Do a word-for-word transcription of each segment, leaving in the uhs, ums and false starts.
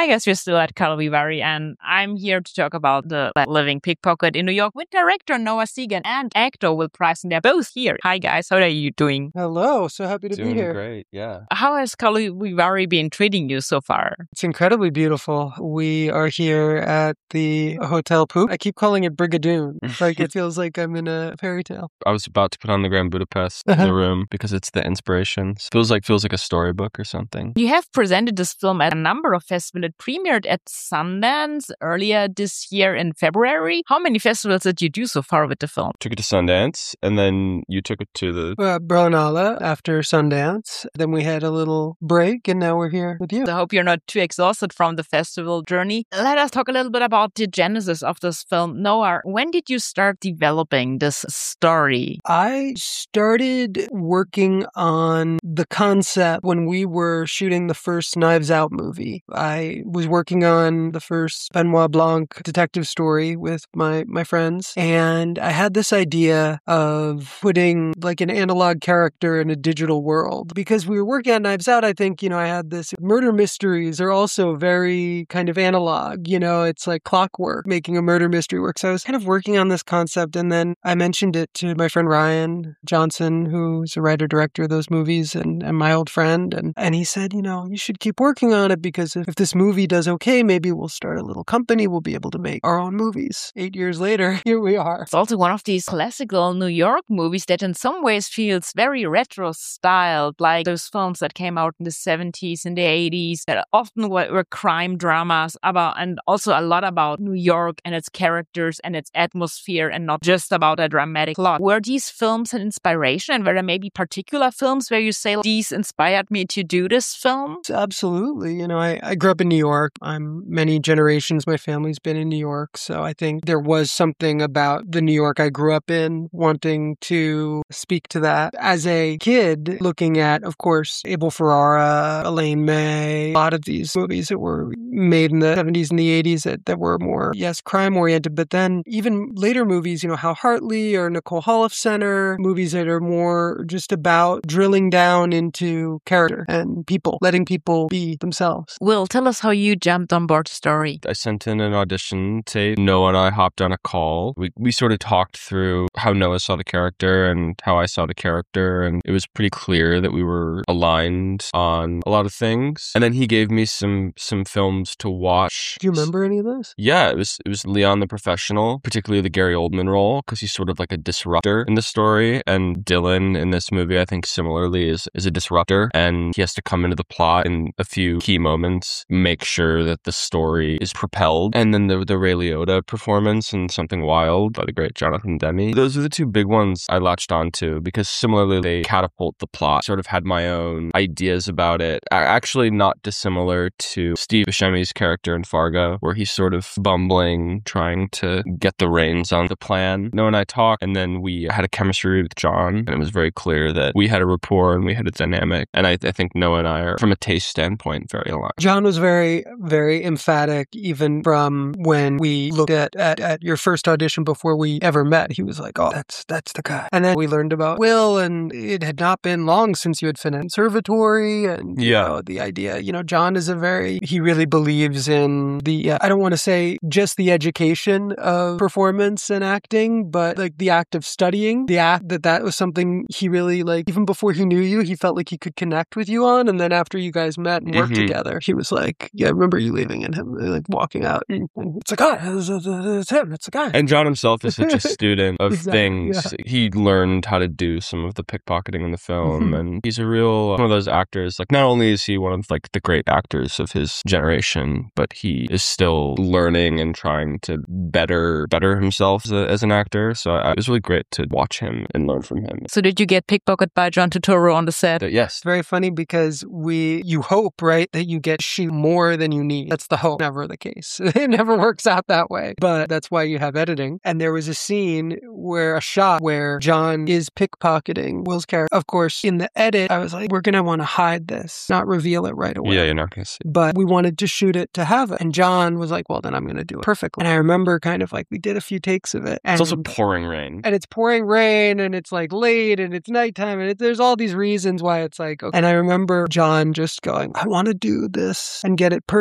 Hi guys, we're still at Calvivari, and I'm here to talk about The Living Pickpocket in New York with director Noah Segan and actor Will Price, and they're both here. Hi guys, how are you doing? Hello, so happy to Doing be here. Great, yeah. How has Calvivari been treating you so far? It's incredibly beautiful. We are here at the Hotel Poop. I keep calling it Brigadoon. Like it feels like I'm in a fairy tale. I was about to put on the Grand Budapest in the room because it's the inspiration. Feels like feels like a storybook or something. You have presented this film at a number of festivals. It premiered at Sundance earlier this year in February. How many festivals did you do so far with the film? Took it to Sundance, and then you took it to the Uh, Berlinale after Sundance. Then we had a little break, and now we're here with you. I hope you're not too exhausted from the festival journey. Let us talk a little bit about the genesis of this film. Noah, when did you start developing this story? I started working on the concept when we were shooting the first Knives Out movie. I was working on the first Benoit Blanc detective story with my, my friends, and I had this idea of putting like an analog character in a digital world. Because we were working on Knives Out, I think, you know, I had this murder mysteries are also very kind of analog, you know, it's like clockwork, making a murder mystery work. So I was kind of working on this concept, and then I mentioned it to my friend Ryan Johnson, who's a writer-director of those movies and, and my old friend. And, and he said, you know, you should keep working on it because if, if this movie does okay, maybe we'll start a little company. We'll be able to make our own movies. Eight years later, here we are. It's also one of these classical New York movies that in some ways feels very retro styled, like those films that came out in the seventies and the eighties that often were, were crime dramas about, and also a lot about New York and its characters and its atmosphere and not just about a dramatic plot. Were these films an inspiration, and were there maybe particular films where you say, these inspired me to do this film? Absolutely. You know, I, I grew up in New York. I'm many generations. My family's been in New York. So I think there was something about the New York I grew up in wanting to speak to that. As a kid, looking at, of course, Abel Ferrara, Elaine May, a lot of these movies that were made in the seventies and the eighties that, that were more, yes, crime oriented. But then even later movies, you know, Hal Hartley or Nicole Holofcener, movies that are more just about drilling down into character and people, letting people be themselves. Will, tell us how you jumped on board the story. I sent in an audition tape. Noah and I hopped on a call. We we sort of talked through how Noah saw the character and how I saw the character, and it was pretty clear that we were aligned on a lot of things. And then he gave me some some films to watch. Do you remember any of those? Yeah, it was it was Leon the Professional, particularly the Gary Oldman role, because he's sort of like a disruptor in the story. And Dylan in this movie, I think similarly, is, is a disruptor. And he has to come into the plot in a few key moments, make sure that the story is propelled. And then the, the Ray Liotta performance in Something Wild by the great Jonathan Demme. Those are the two big ones I latched onto because similarly, they catapult the plot. Sort of had my own ideas about it. Actually, not dissimilar to Steve Buscemi's character in Fargo, where he's sort of bumbling, trying to get the reins on the plan. Noah and I talked, and then we had a chemistry with John, and it was very clear that we had a rapport and we had a dynamic. And I, I think Noah and I are, from a taste standpoint, very aligned. John was very, very emphatic, even from when we looked at, at, at your first audition before we ever met. He was like, oh, that's that's the guy. And then we learned about Will, and it had not been long since you had finished conservatory. And you yeah. know, the idea, you know, John is a very, he really believes in the, uh, I don't want to say just the education of performance and acting, but like the act of studying, the act that that was something he really like, even before he knew you, he felt like he could connect with you on. And then after you guys met and worked mm-hmm. together, he was like, yeah, I remember you leaving and him like walking out. And it's like, oh, it's, it's him, it's the guy. And John himself is such a student of exactly, things. Yeah. He learned how to do some of the pickpocketing in the film. Mm-hmm. And he's a real, one of those actors. Like, not only is he one of like the great actors of his generation, but he is still learning and trying to better, better himself as, a, as an actor. So I, it was really great to watch him and learn from him. So did you get pickpocketed by John Turturro on the set? Uh, yes. It's very funny because we, you hope, right, that you get shoot more than you need. That's the hope. Never the case. It never works out that way. But that's why you have editing. And there was a scene where, a shot where John is pickpocketing Will's character. Of course, in the edit, I was like, we're going to want to hide this, not reveal it right away. Yeah, you're not going to see it. But we wanted to shoot it to have it. And John was like, well, then I'm going to do it perfectly. And I remember kind of like, we did a few takes of it. And, it's also pouring rain. And it's pouring rain, and it's like late, and it's nighttime, and it, there's all these reasons why it's like, okay. And I remember John just going, I want to do this and get it perfect.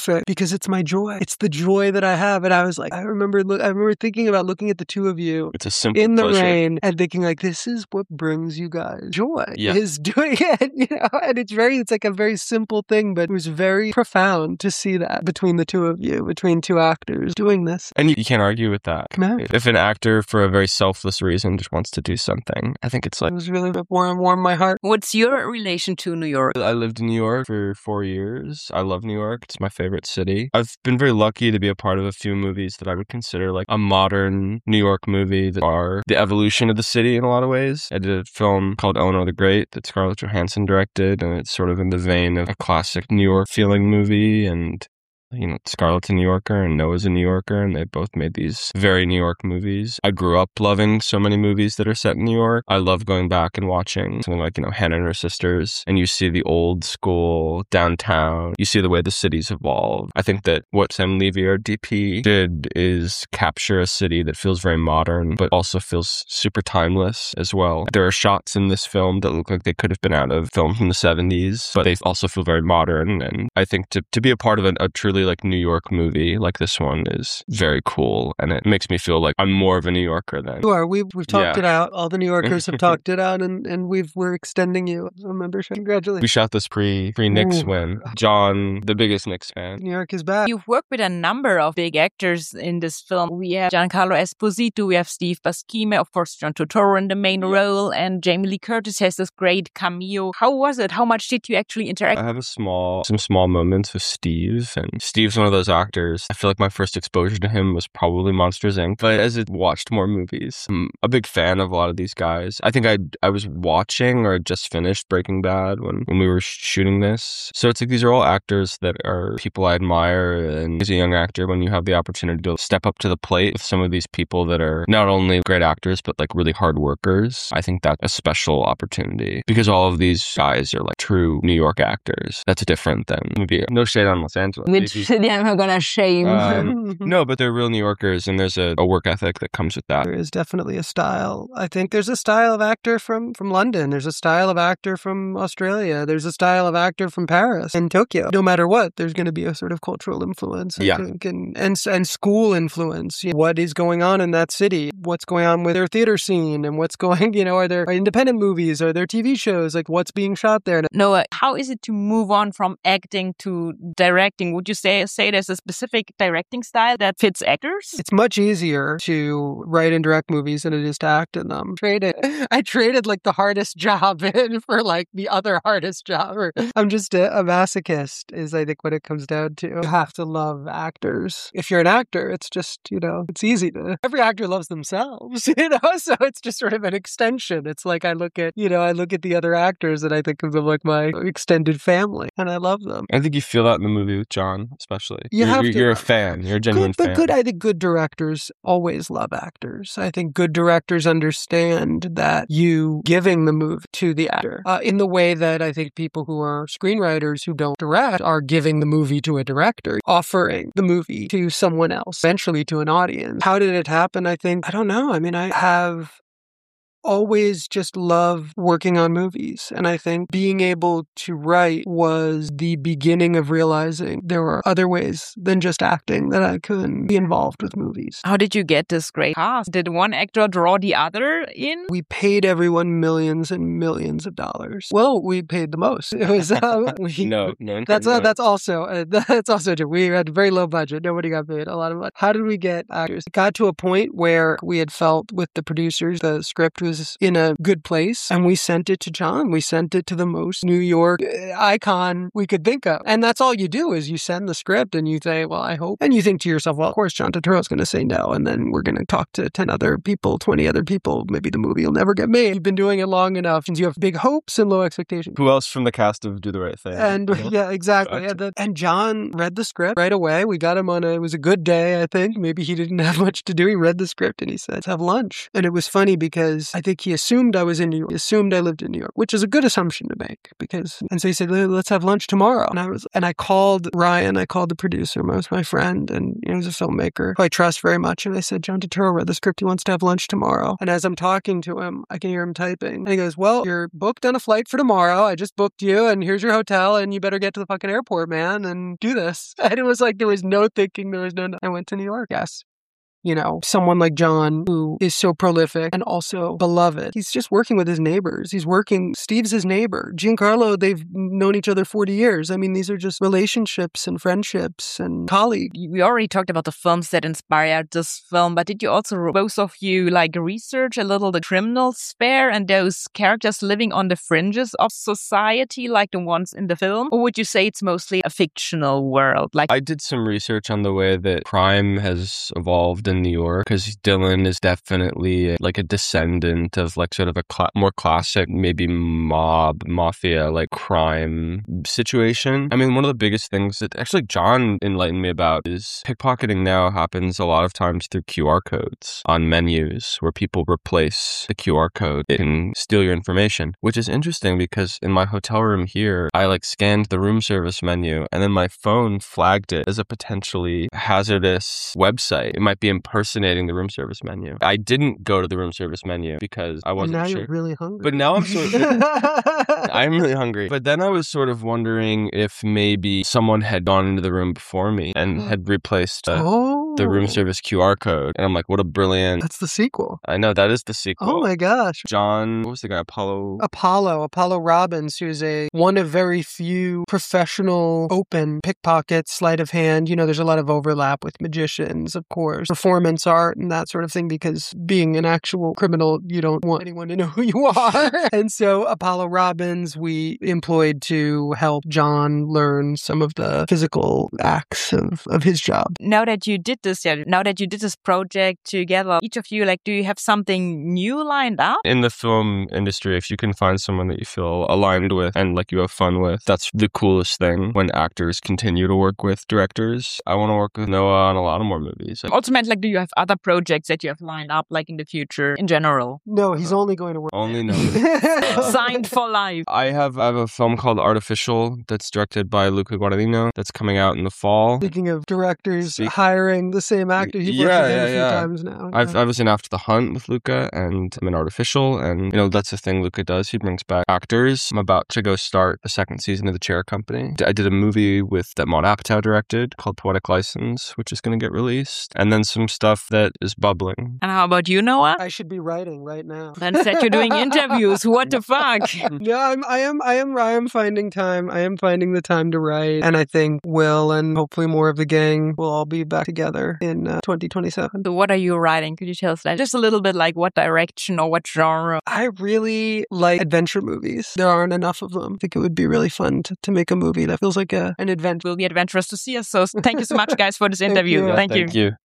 perfect because it's my joy. It's the joy that I have. And I was like, I remember, look, I remember thinking about looking at the two of you It's a simple in the pleasure. rain and thinking like, this is what brings you guys joy. Yeah. Is doing it, you know. And it's very, it's like a very simple thing, but it was very profound to see that between the two of you, between two actors doing this. And you, you can't argue with that. No. If an actor, for a very selfless reason, just wants to do something, I think it's like. It was really warm, warm my heart. What's your relation to New York? I lived in New York for four years. I love New York. It's my favorite city. I've been very lucky to be a part of a few movies that I would consider like a modern New York movie that are the evolution of the city in a lot of ways. I did a film called Eleanor the Great that Scarlett Johansson directed, and it's sort of in the vein of a classic New York feeling movie. And you know, Scarlett's a New Yorker and Noah's a New Yorker, and they both made these very New York movies. I grew up loving so many movies that are set in New York. I love going back and watching something like, you know, Hannah and Her Sisters, and you see the old school downtown. You see the way the city's evolved. I think that what Sam Levy, our D P, did is capture a city that feels very modern, but also feels super timeless as well. There are shots in this film that look like they could have been out of film from the seventies, but they also feel very modern. And I think to, to be a part of a, a truly like New York movie like this one is very cool, and it makes me feel like I'm more of a New Yorker than You are. We've we've talked Yeah. it out. All the New Yorkers have talked it out, and, and we've we're extending you a membership. Congratulations. we shot this pre pre Knicks Ooh. win. John, the biggest Knicks fan. New York is back. You've worked with a number of big actors in this film. We have Giancarlo Esposito, we have Steve Buscemi, of course, John Turturro in the main role, and Jamie Lee Curtis has this great cameo. How was it? How much did you actually interact? I have a small, some small moments with Steve, and Steve's one of those actors. I feel like my first exposure to him was probably Monsters, Incorporated. But as I watched more movies, I'm a big fan of a lot of these guys. I think I I was watching or just finished Breaking Bad when, when we were shooting this. So it's like these are all actors that are people I admire. And as a young actor, when you have the opportunity to step up to the plate with some of these people that are not only great actors, but like really hard workers, I think that's a special opportunity because all of these guys are like true New York actors. That's different than maybe no shade on Los Angeles. Which Maybe- city am I gonna shame? Um, no, but they're real New Yorkers, and there's a, a work ethic that comes with that. There is definitely a style. I think there's a style of actor from, from London. There's a style of actor from Australia. There's a style of actor from Paris and Tokyo. No matter what, there's going to be a sort of cultural influence. I Yeah. think, and, and and school influence. You know, what is going on in that city? What's going on with their theater scene? And what's going, you know, are there independent movies? Are there T V shows? Like what's being shot there? Noah, how is it to move on from acting to directing? Would you say say there's a specific directing style that fits actors? It's much easier to write and direct movies than it is to act in them. Traded. I traded like the hardest job in for like the other hardest job. Or, I'm just a, a masochist is I think what it comes down to. You have to love actors. If you're an actor, it's just, you know, it's easy to, every actor loves themselves, you know, so it's just sort of an extension. It's like I look at, you know, I look at the other actors and I think of them like my extended family and I love them. I think you feel that in the movie with John, especially. You you're, have you're, to. you're a fan. You're a genuine Good, but fan. good, I think good directors always love actors. I think good directors understand that you giving the move to the actor uh, in the way that I think people who are screenwriters who don't direct are giving the movie to a director, offering the movie to someone else, eventually to an audience. How did it happen? I think, I don't know. I mean, I have always just loved working on movies. And I think being able to write was the beginning of realizing there were other ways than just acting that I could be involved with movies. How did you get this great cast? Did one actor draw the other in? We paid everyone millions and millions of dollars. Well, we paid the most. It was uh, we, no, no. That's no. uh, that's also uh, that's also true. We had a very low budget. Nobody got paid a lot of money. How did we get actors? It got to a point where we had felt with the producers the script was in a good place, and we sent it to John. We sent it to the most New York icon we could think of, and that's all you do is you send the script and you say, "Well, I hope," and you think to yourself, "Well, of course, John Turturro is going to say no, and then we're going to talk to ten other people, twenty other people. Maybe the movie will never get made." You've been doing it long enough, and you have big hopes and low expectations. Who else from the cast of Do the Right Thing? And yeah, exactly. And, the, and John read the script right away. We got him on a, it was a good day, I think. Maybe he didn't have much to do. He read the script and he said, "Let's have lunch." And it was funny because I think he assumed I was in New York. He assumed I lived in New York, which is a good assumption to make because, and so he said, let's have lunch tomorrow. And I was, and I called Ryan, I called the producer, who was my friend, and you know, he was a filmmaker who I trust very much. And I said, John Turturro read the script. He wants to have lunch tomorrow. And as I'm talking to him, I can hear him typing. And he goes, well, you're booked on a flight for tomorrow. I just booked you and here's your hotel and you better get to the fucking airport, man, and do this. And it was like, there was no thinking. There was no, I went to New York. Yes. You know, someone like John, who is so prolific and also beloved. He's just working with his neighbors. He's working, Steve's his neighbor. Giancarlo, they've known each other forty years. I mean, these are just relationships and friendships and colleagues. We already talked about the films that inspired this film, but did you also, both of you, like research a little the criminal sphere and those characters living on the fringes of society, like the ones in the film? Or would you say it's mostly a fictional world? Like I did some research on the way that crime has evolved in New York, because Dylan is definitely like a descendant of like sort of a cl- more classic, maybe mob, mafia, like crime situation. I mean, one of the biggest things that actually John enlightened me about is pickpocketing now happens a lot of times through Q R codes on menus where people replace the Q R code. It can steal your information, which is interesting because in my hotel room here, I like scanned the room service menu and then my phone flagged it as a potentially hazardous website. It might be impersonating the room service menu. I didn't go to the room service menu because I wasn't and now sure. You're really hungry. But now I'm sort of, I'm really hungry. But then I was sort of wondering if maybe someone had gone into the room before me and had replaced uh, oh. the room service Q R code. And I'm like, what a brilliant... That's the sequel. I know, that is the sequel. Oh my gosh. John, what was the guy? Apollo? Apollo. Apollo Robbins, who's a one of very few professional open pickpockets, sleight of hand. You know, there's a lot of overlap with magicians, of course, performance art and that sort of thing, because being an actual criminal, you don't want anyone to know who you are. And so Apollo Robbins, we employed to help John learn some of the physical acts of, of his job. Now that you did this, yeah, now that you did this project together, each of you, like, do you have something new lined up? In the film industry, if you can find someone that you feel aligned with and like you have fun with, that's the coolest thing when actors continue to work with directors. I want to work with Noah on a lot of more movies. Also meant, like, do you have other projects that you have lined up, like in the future in general? No, he's only going to work. Only Noah. Signed for life. I have I have a film called Artificial that's directed by Luca Guadagnino that's coming out in the fall. Speaking of directors Speak- hiring the same actor, you've Yeah, worked with him yeah, a few yeah. times now. I've, Yeah. I was in After the Hunt with Luca, and I'm in Artificial, and you know that's the thing Luca does. He brings back actors. I'm about to go start the second season of The Chair Company. I did a movie with that Maud Apatow directed called Poetic License, which is going to get released, and then some stuff that is bubbling. And how about you, Noah? I should be writing right now. Then said you're doing interviews. What the fuck? Yeah, I'm, I am. I am. I am finding time. I am finding the time to write, and I think Will and hopefully more of the gang will all be back together in uh, twenty twenty-seven. So what are you writing? Could you tell us that? Just a little bit, like what direction or what genre? I really like adventure movies. There aren't enough of them. I think it would be really fun to, to make a movie that feels like a an adventure. Will be adventurous to see us. So thank you so much, guys, for this Thank interview. you. Thank you. Thank you.